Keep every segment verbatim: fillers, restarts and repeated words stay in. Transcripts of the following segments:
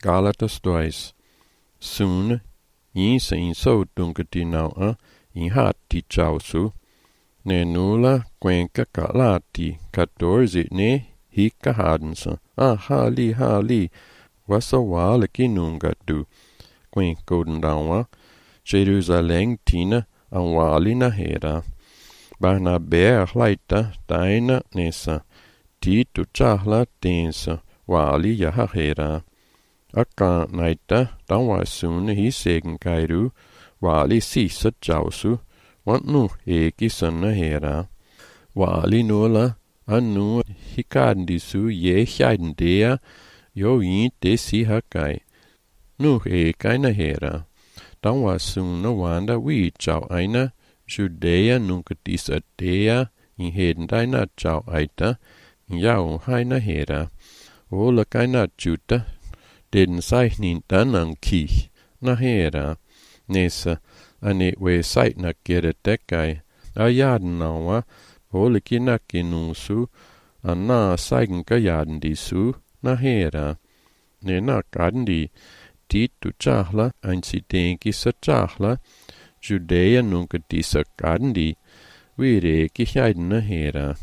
Galatas dois. Soon, Insa in so dunkati naua, in hati chausu, ne nula quenca calati, catorze ne hika hadensa, ah hali hali, wasa wale kinunga du, quencoden dawa, Jerusalem tina, an wali na hera. Barna bear laita, daina nesa, titu chahla tensa, wali yahahera. Akka naita, dawa sun hi segen kairu, wali sisa jausu, want nu eki sanna hera. Wali nula, anu hikandisu ye hjandea, jo in desi hakai. Nu ekai na hera. Dawa sun wanda wi jau aina, Judea nunca disadea, in heden daina jau aita, in jau haina hera. Ola kaina juta, den saihnin danan ki, na hera. Nesa, ane we sait na kere tekai, a yaden nawa, ola kinaki nusu, anna saigen ka yaden disu, na hera. Ne na kandi, titu chahla, ein si denki sa chahla, Judea nunca disa kandi, vire ki heiden na hera.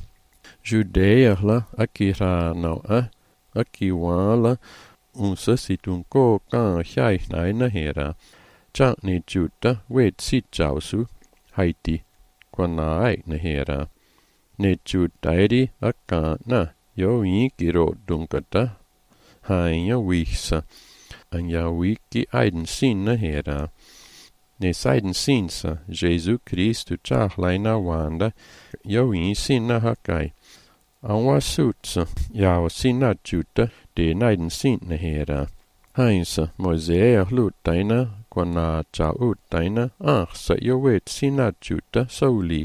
Judea la akira naua, aki wala, unsa situn ko ka hjai na hera. Cha ne juta wet sit jausu, haiti, kwana ai na hera. Ne jutairi akka na, jo i giro dunkata, hainja wihsa, anja wiki aiden sin na hera. Ne seiden sinsa, Jesu Christu chahlaina wanda, jo i sinna hakai. Anwa sutsa, jao sinna juta, de naiden sinna hera. Heinsa, Mosea lutaina, kwana cha utaina, ah, sa jo wet sinna juta soli,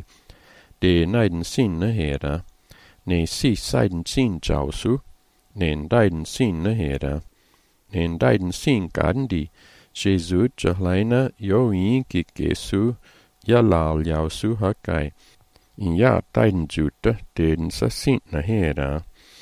de naiden sinna hera. Ne si seiden sin jausu, nen daiden sinna hera. Nen daiden sin gandi, Jesu chahlaina jo in ki kesu, ja lal jausu hakai. In ja daiden juta, den sa sinna hera.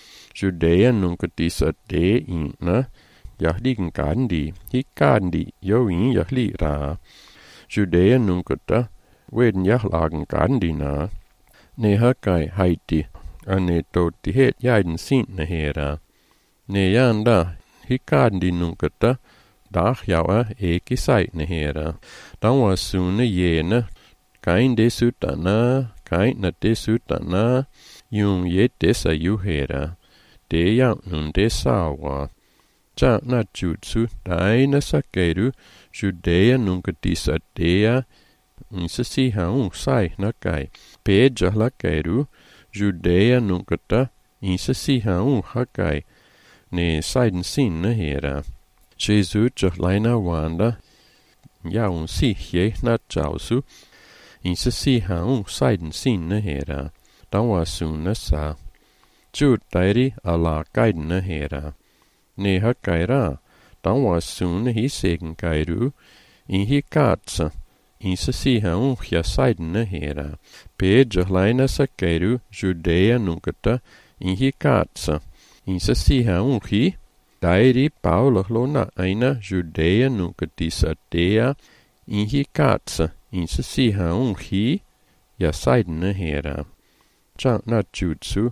Judea nunca disa de inna, jahligen gandi, hi gandi, jo in jahli ra. Judea nunca da, weden jahlagen gandi na. Ne hakai haiti, ane toti het jaiden sinna hera. Ne janda, hi gandi nunca da, dag jaua eki saitne hera. Dan was sune jene, kain desutana, kain na desutana, jung je desa juhera. De ja nun desawa. Cha na jutsu, daina sakeru, Judea nunca disa dea, insa si haun sai na kai. Peja la keru, Judea nunca ta, insa si haun hakai. Ne saiden sin na hera. Jesu chahlaina wanda, ja un si je na jausu, insa si haun saiden sin na hera. Dan was sunna sa. Jut dairi ala gaiden na hera. Ne hakaira, dan was sunna hi segen kairu, in hi katsa, insa si haun ja saiden na hera. Pe chahlaina sa kairu, Judea nunkata, in hi katsa, insa si haun hi, dairi Paula lona aina Judea nunca disa dea, in hi katsa, insa si haun hi, ja saiden na hera. Cha na jutsu,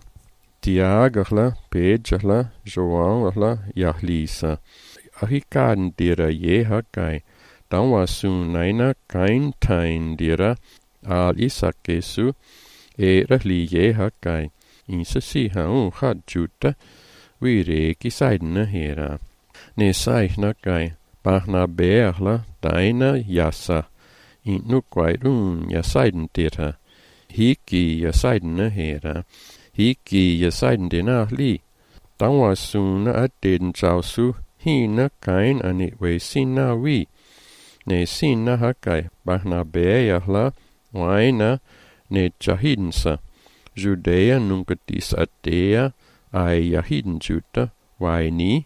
Tiagahla, Pejahla, Joanahla, Jahlisa. Ahikaden dira je hakai, dan was sunaina kain tain dira, al isakesu, era li je hakai, insa si haun had juta, vire ki saiden na hera. Ne saihna kai, bahna beahla, daina jassa, in nukwairun ja saiden dira. Hiki ja saiden na hera. Hiki ja saiden dina li. Dan was suna at den jausu, hina kain ane we sinna wi. Ne sinna hakai, bahna beahla, waina, ne jahidnsa. Judea nunca disadea, ai jahiden juta, waini.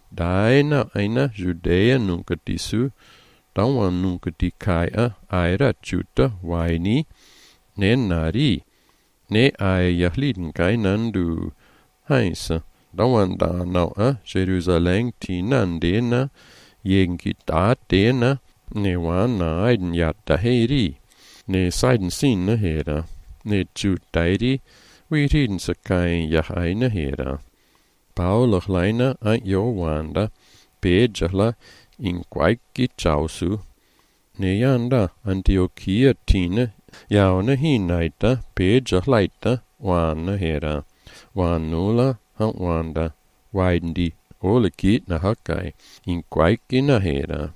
Daina aina Judea nunca disu, dan wan nunca dikaia, aira juta, waini. Ne nari, ne ai jahliden kainandu, haisa, Dawanda nau a Jerusalem tinan dena yengi da dena ne wana aiden yatta heri ne seiden sinne hera ne judairi we riden sakai yahaina hera Paulach leina a Joanda pejala in quaiki chausu ne yanda Antiochia tina yauna hinaita pejalaita wana hera wanula han wanda waindi olekit na hakai in quaiki na hera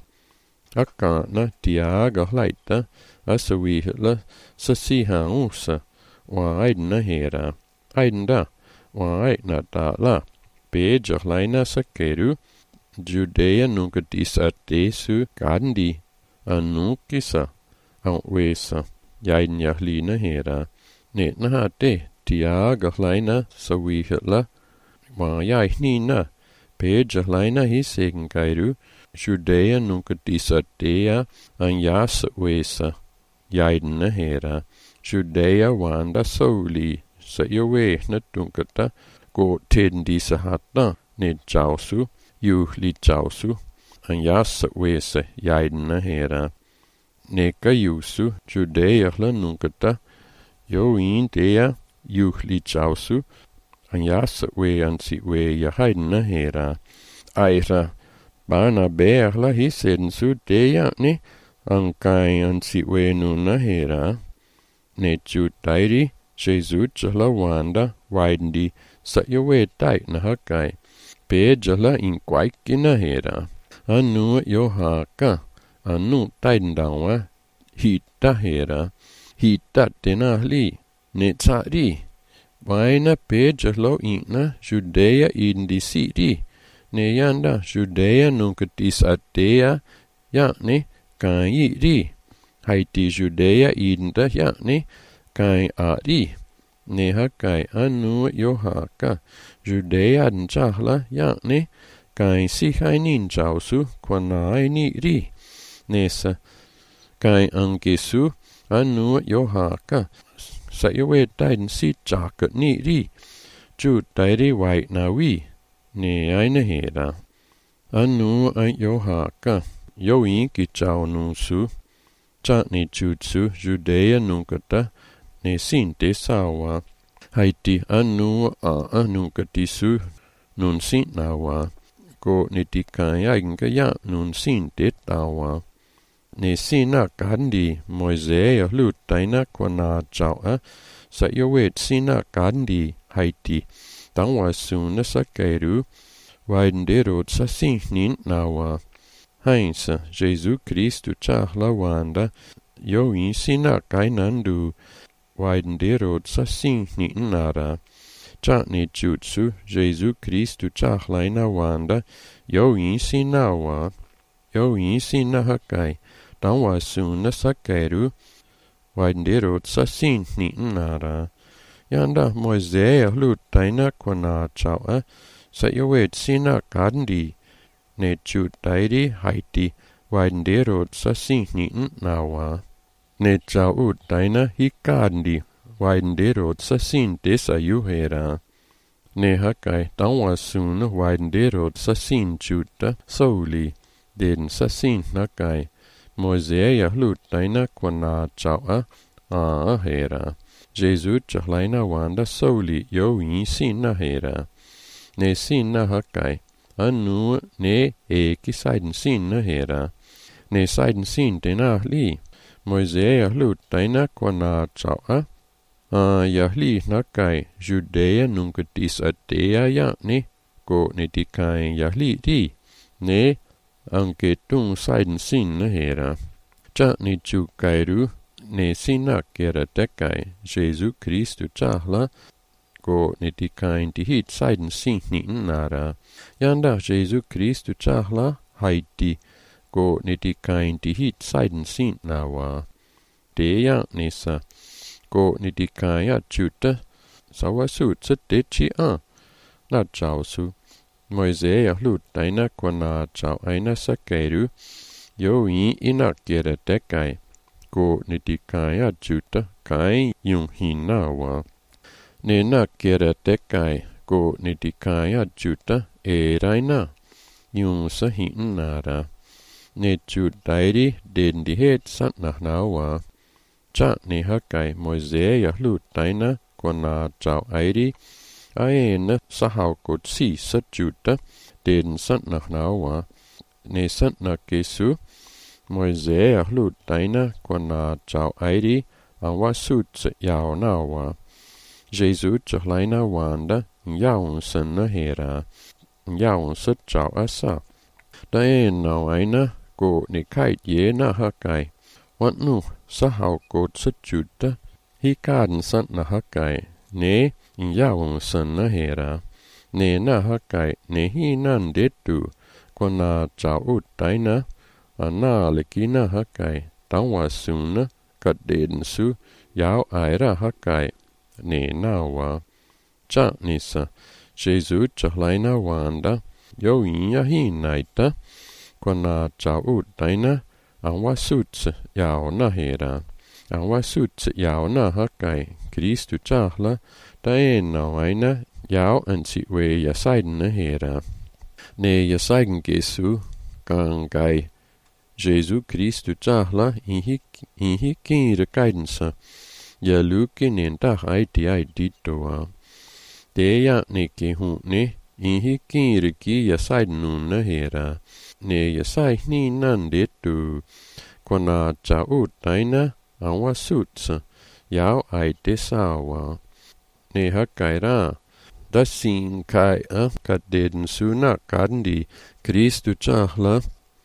Akana tiaga laita asawihla sasiha usa wa aidna hera aidna wa aidna la Beja laina sakeru Judea nunca disatesu gandi anukisa anwesa yain yahlina hera ne nahate tiaga laina sawihla wa yainina Beja laina hisegen gairu Judea nunca disatea an yas wesa yaidna hera Judea wanda soli sa yowe na dunkata go tendi sa hatta ne jausu yuhli jausu an yas wesa yaidna hera ne kayusu Judea la nunkata yo in dea yuhli jausu an yas we an si we yaidna hera aira Bana beerla hisen su dea ne ankai an si we nuna hera ne jutairi Jesu jala wanda waindi sa yowe tai na hakai pejala in kwaikina hera anu yohaka anu taindawa hita hera hita tenahli ne tsari waina pejalo ina Judea indi siri ne yanda Judea nunca disatea ya ne kai ri haiti Judea inda ya ne kai ari ne hakai anu yohaka Judea njahla ya ne kai sihai nin jausu kwanai ni ri nesa kai angesu anu yohaka sa yowe tain si jaka ni ri ju tairi wai na wi ne aina hera anu ai yohaka yo in ki chao nusu cha ne jutsu Judea nunkata ne sinte sawa haiti anu a anu katisu nun sin nawa ko ne tikaya inga ya nun sinte tawa ne sina kandi moisea lutaina kwana chao a sa yowet sina kandi haiti tangwa suna sakeru waindero sa sinin nawa hainsa Jesu Christu chahla wanda yo in sina kainandu waindero sa sinin nara cha ne jutsu Jesu Christu chahlaina wanda yo in sinawa yo in sina hakai tangwa suna sakeru waindero sa sinin nara Yanda Moisea lutaina kwana chawa sa yowet sina kandi ne jutairi haiti waindero sa sinin nawa ne chau taina hikandi waindero sa sinte sa yuhera ne hakai tangwa sun waindero sa sin juta soli den sa sin hakai Moisea lutaina kwana chawa a hera Jesu chahlaina wanda soli yo in sinna hera ne sinna hakai anu ne eki saiden sinna hera ne saiden sinte na li Moisea lutaina kwana chawa a yahli nakai Judea nunca disatea ya ne ko ne tikai yahli di ne anke tung saiden sinna hera cha ne chukairu ne sina kera tekai Jesu Christu chahla ko ne tikain ti hit saiden sinni nara yanda Jesu Christu chahla haiti ko ne tikain ti hit saiden sin nawa deya nesa ko ne tikaya chuta sawasut satechi a na chausu Moisea lutaina kwana chau aina sakeru yo in ina kera tekai ko ne tikaya juta kai yung hinawa ne na kera tekai go nitikaya juta eraina yung sa hinara ne judairi den di het sat na nawa cha ne hakai moise ya lu taina kona chao airi aena sahau ko si sa juta den sat na nawa ne sat na kesu moise ya lu taina kona chao airi an wasut yao nawa Jesus trở lại na wanda yaun sen na hera yaun sut chao asa dae na aina ko ni kai ye na hakai wat nu sa hau ko sut juta hi kan san na hakai ne yaun sen na hera ne na hakai ne hi nan de tu ko na chao ut taina ana le ki na hakai tang wa sun na kat den su yao ai ra hakai ne nawa cha nisa Jesus trở lại na wanda yo ya hi naita kona chao ut taina an wa sut yao na hera an wa sut yao na hakai Kristu cha la dae na aina yao an si we ya saiden na hera ne ya saiden Jesu kan gai Jesus Kristu cha la in hi in hi kin de guidance ya lukin in da ai di ai di toa de ya ne ke hu ne in hi kin ri ki ya sai nu na hera ne ya sai ni nan de tu kona cha u taina an wa sut yao ai de sa wa ne ha kai ra da sin kai a ka den su na kan di Kristu cha la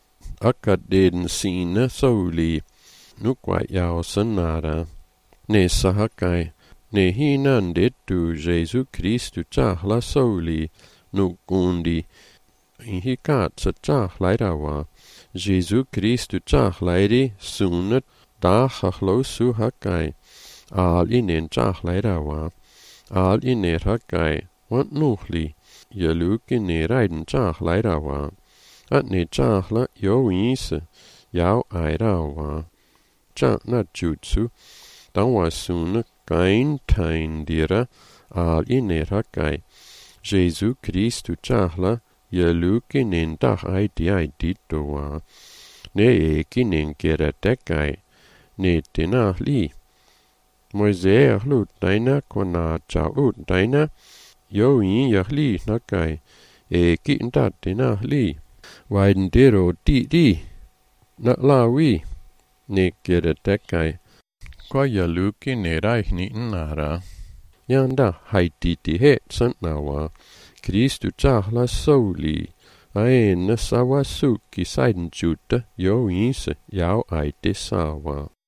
a ka den sin na so li nu kwa yao sanara ne sahakai ne hinan de tu Jesus Kristu cha la soli nu gundi in hi kat sa cha lai da wa Jesus Kristu cha lai ri sunat da khlo su hakai al inen cha lai da wa al iner hakai wat nuhli yalu ki ne raiden cha lai da wa at ne cha la yo is yao ai da wa cha na jutsu dan wa sun kain tain dira al iner hakai Jesus Kristu chahla yalu kinin dah ai di ai dito wa ne e kinin kera tekai ne tina li Moise lu taina kona cha ut taina yo yin ya li nakai e kin ta tina li waiden dero di di na la wi ne kera tekai kwa yalu kine rai ni nara yanda hai ti ti he san na wa Kristu cha la soli ai na sawa su ki saiden juta yo yin se yao ai te sawa